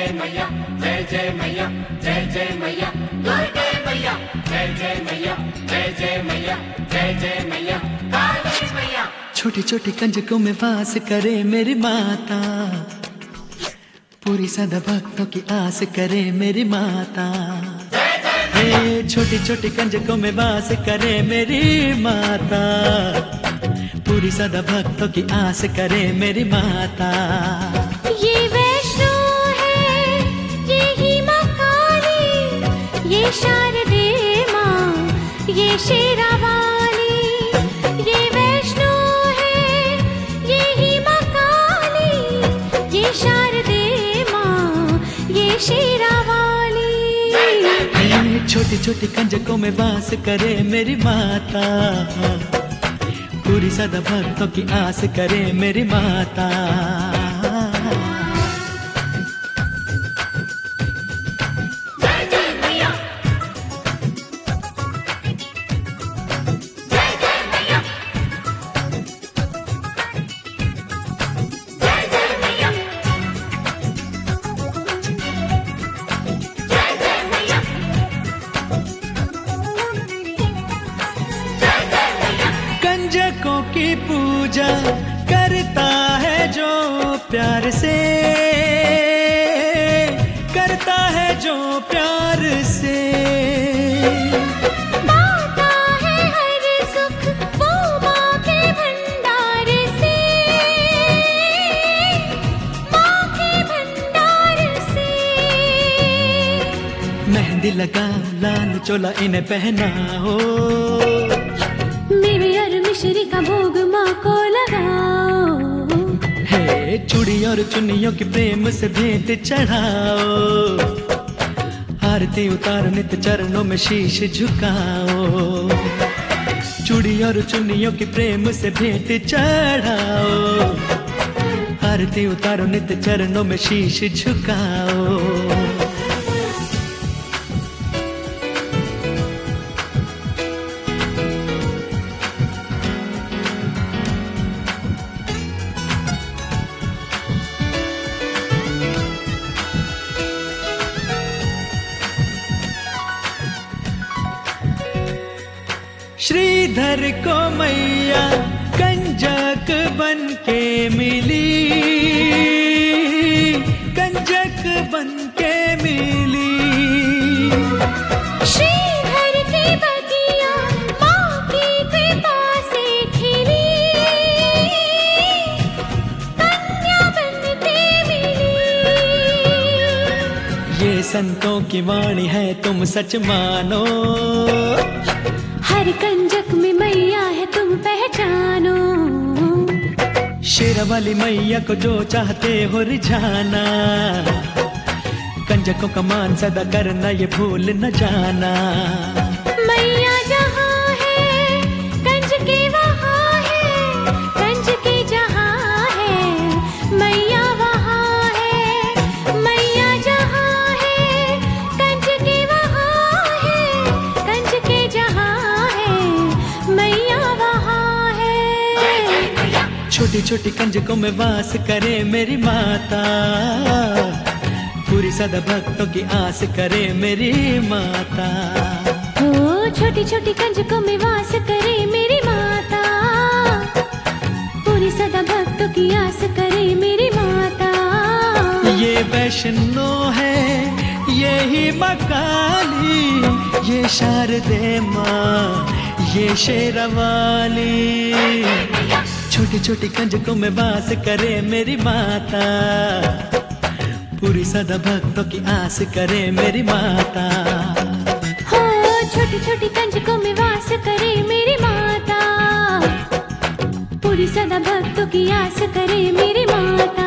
जय मैया, जय जय मैया, जय जय मैया, दुर्गे मैया, जय जय मैया, जय जय मैया, जय जय मैया, काली मैया। छोटी छोटी कंजकों में वास करे मेरी माता, पूरी सदा भक्तों की आस करे मेरी माता। हे छोटी छोटी कंजकों में वास करे मेरी माता, पूरी सदा भक्तों की आस करे मेरी माता। ये वैष्णो है, ये ही माँ काली, ये शारदे माँ, ये शेरा वाली। ये वैष्णो है, ये ही माँ काली, ये शारदे माँ, ये शेरा वाली। छोटी छोटी कंजकों में वास करे मेरी माता, पूरी सदा भक्तों की आस करे मेरी माता। जय जय मैया, जय जय मैया, जय जय मैया, जय जय मैया, जय जय मैया। कंजकों की पूजा करता है जो प्यार से, करता है जो प्यार से। पाता है हर सुख वो माँ के भंडार से, माँ के भंडार से। मेहंदी लगा लाल चोला इन्हें पहनाओ, मेवे और मिश्री का भोग माँ को लगाओ। हे चूड़ी और चुन्नियों की प्रेम से भेंट चढ़ाओ, आरती उतारो नित्य चरणों में शीश झुकाओ। चूड़ी और चुन्नियों की प्रेम से भेंट चढ़ाओ, आरती उतारो नित्य चरणों में शीश झुकाओ। श्रीधर को मैया कंजक बन के मिली, कंजक बन के मिली। श्रीधर की बगिया माँ की कृपा से खिली, कन्या बनते मिली। ये संतों की वाणी है तुम सच मानो, हर कंजक में मैया है तुम पहचानो। शेरा वाली मैया को जो चाहते हो रिझाना, कंजकों का मान सदा करना ये भूल न जाना। मैया जहाँ है कंजके वहाँ है, कंजके जहाँ है मैया वहाँ है। मैया जहाँ है कंजके वहाँ है, कंजके जहाँ है मैया वहाँ है। छोटी छोटी कंजकों में वास करे मेरी माता, पूरी सदा भक्तों की आस करे मेरी माता। ओ छोटी छोटी कंजकों में वास करे मेरी माता, पूरी सदा भक्तों की आस करे मेरी माता। ये वैष्णो है, ये ही माँ काली, ये शारदे माँ, ये शेरा वाली। छोटी छोटी कंजकों में वास करे मेरी माता, पूरी सदा भक्तों की आस करे मेरी माता। हो छोटी छोटी कंजकों में वास करे मेरी माता, पूरी सदा भक्तों की आस करे मेरी माता।